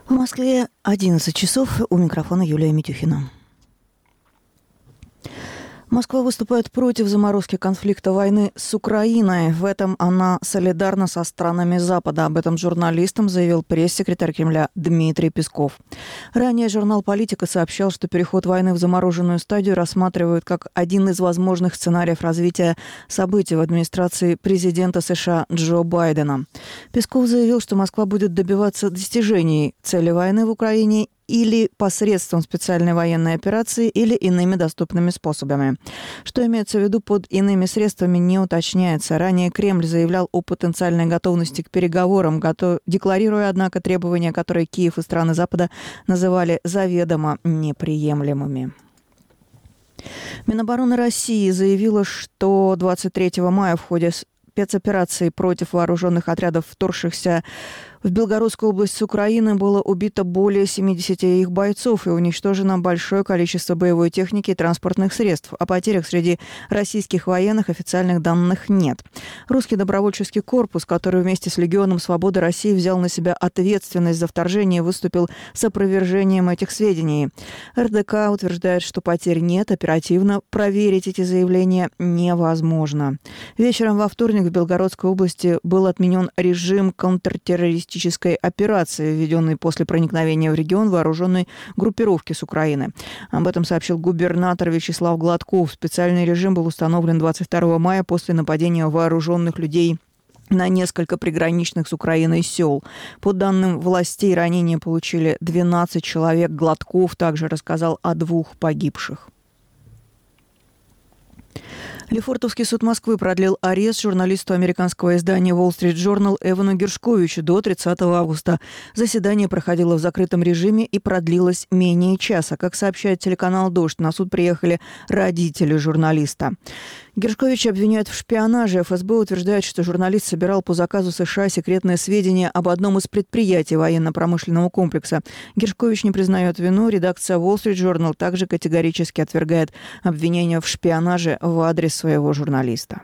В Москве 11 часов. У микрофона Юлия Митюхина. Москва выступает против заморозки конфликта войны с Украиной. В этом она солидарна со странами Запада. Об этом журналистам заявил пресс-секретарь Кремля Дмитрий Песков. Ранее журнал «Политика» сообщал, что переход войны в замороженную стадию рассматривают как один из возможных сценариев развития событий в администрации президента США Джо Байдена. Песков заявил, что Москва будет добиваться достижений цели войны в Украине или посредством специальной военной операции, или иными доступными способами. Что имеется в виду под иными средствами, не уточняется. Ранее Кремль заявлял о потенциальной готовности к переговорам, декларируя, однако, требования, которые Киев и страны Запада называли заведомо неприемлемыми. Минобороны России заявила, что 23 мая в ходе спецоперации против вооруженных отрядов, вторгшихся в Белгородскую область с Украины, было убито более 70 их бойцов и уничтожено большое количество боевой техники и транспортных средств. О потерях среди российских военных официальных данных нет. Русский добровольческий корпус, который вместе с Легионом Свободы России взял на себя ответственность за вторжение, выступил с опровержением этих сведений. РДК утверждает, что потерь нет, оперативно проверить эти заявления невозможно. Вечером во вторник в Белгородской области был отменен режим контртеррористической операции, введенной после проникновения в регион вооруженной группировки с Украины. Об этом сообщил губернатор Вячеслав Гладков. Специальный режим был установлен 22 мая после нападения вооруженных людей на несколько приграничных с Украиной сел. По данным властей, ранения получили 12 человек. Гладков также рассказал о 2 погибших. Лефортовский суд Москвы продлил арест журналисту американского издания Wall Street Journal Эвану Гершковичу до 30 августа. Заседание проходило в закрытом режиме и продлилось менее часа. Как сообщает телеканал «Дождь», на суд приехали родители журналиста. Гершковича обвиняют в шпионаже. ФСБ утверждает, что журналист собирал по заказу США секретные сведения об одном из предприятий военно-промышленного комплекса. Гершкович не признает вину. Редакция Wall Street Journal также категорически отвергает обвинения в шпионаже в адрес своего журналиста.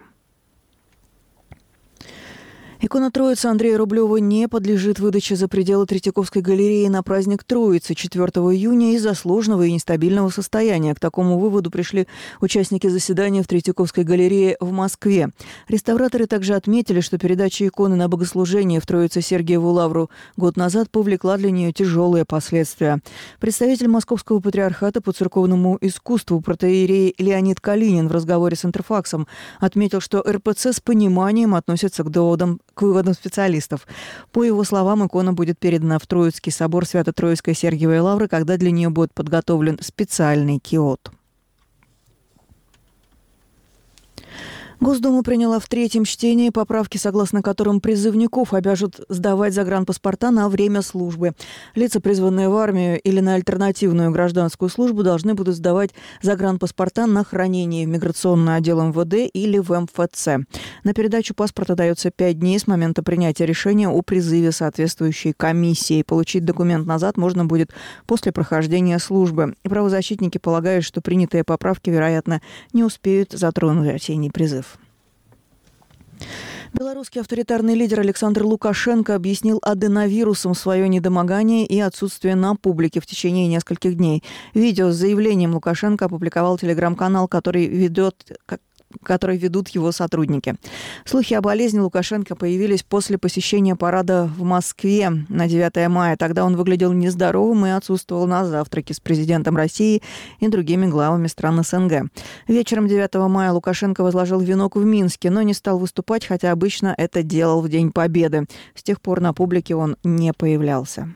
Икона Троицы Андрея Рублева не подлежит выдаче за пределы Третьяковской галереи на праздник Троицы 4 июня из-за сложного и нестабильного состояния. К такому выводу пришли участники заседания в Третьяковской галерее в Москве. Реставраторы также отметили, что передача иконы на богослужение в Троице-Сергиеву лавру год назад повлекла для нее тяжелые последствия. Представитель Московского патриархата по церковному искусству протоиерей Леонид Калинин в разговоре с Интерфаксом отметил, что РПЦ с пониманием относится к выводам специалистов. По его словам, икона будет передана в Троицкий собор Свято-Троицкой Сергиевой лавры, когда для нее будет подготовлен специальный киот. Госдума приняла в 3-м чтении поправки, согласно которым призывников обяжут сдавать загранпаспорта на время службы. Лица, призванные в армию или на альтернативную гражданскую службу, должны будут сдавать загранпаспорта на хранение в миграционный отдел МВД или в МФЦ. На передачу паспорта дается 5 дней с момента принятия решения о призыве соответствующей комиссии. Получить документ назад можно будет после прохождения службы. И правозащитники полагают, что принятые поправки, вероятно, не успеют затронуть осенний призыв. Белорусский авторитарный лидер Александр Лукашенко объяснил аденовирусом свое недомогание и отсутствие на публике в течение нескольких дней. Видео с заявлением Лукашенко опубликовал телеграм-канал, который ведут его сотрудники. Слухи о болезни Лукашенко появились после посещения парада в Москве на 9 мая. Тогда он выглядел нездоровым и отсутствовал на завтраке с президентом России и другими главами стран СНГ. Вечером 9 мая Лукашенко возложил венок в Минске, но не стал выступать, хотя обычно это делал в День Победы. С тех пор на публике он не появлялся.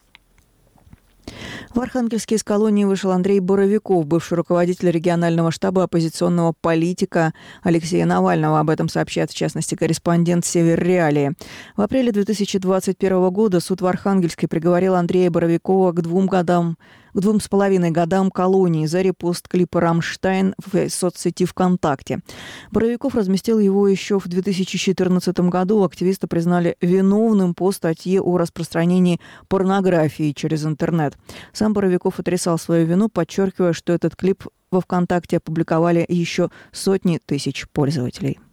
В Архангельске из колонии вышел Андрей Боровиков, бывший руководитель регионального штаба оппозиционного политика Алексея Навального. Об этом сообщает, в частности, корреспондент «Север Реалии». В апреле 2021 года суд в Архангельске приговорил Андрея Боровикова к 2,5 годам колонии за репост клипа «Рамштайн» в соцсети ВКонтакте. Боровиков разместил его еще в 2014 году. Активиста признали виновным по статье о распространении порнографии через интернет. Сам Боровиков отрицал свою вину, подчеркивая, что этот клип во ВКонтакте опубликовали еще сотни тысяч пользователей.